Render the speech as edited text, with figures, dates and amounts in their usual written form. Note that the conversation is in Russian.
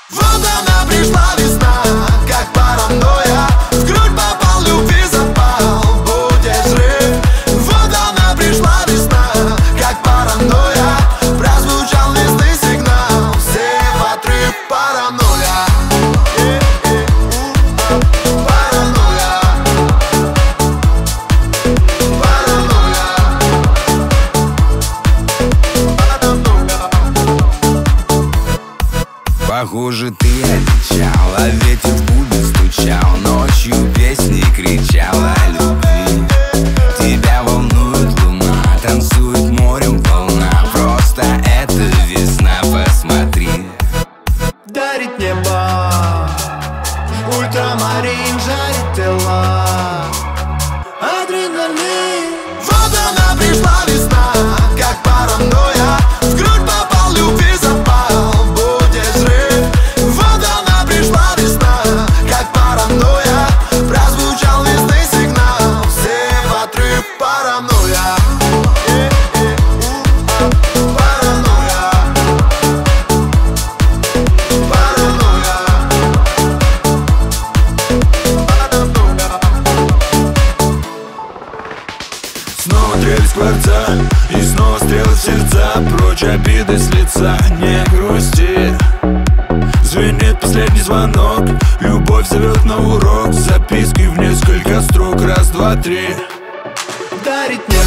Вот она пришла весна, как паранойя. В грудь попал, любви запал, будет взрыв. Вот она пришла весна, как паранойя. Прозвучал местный сигнал, все в отрыв. Паранойя, паранойя, паранойя, паранойя. Похоже, ты отвечал, а ветер в бубен стучал, ночью песни кричал о любви. Тебя волнует луна, танцует морем волна. Просто это весна, посмотри. Дарит небо, ультрамарин жарит тела, адреналин. Вот она пришла весна, как паранойя. В грудь попал, любви запал, будет взрыв. Вот она пришла весна, как паранойя. Прозвучал местный сигнал, все в отрыв. Паранойя, паранойя, паранойя, паранойя. Снова трель скворца, и снова стрелы в сердца. Прочь обиды с лица, не грусти. Звенит последний звонок, любовь зовет на урок. Записки в несколько строк, раз, два, три. Дарит мне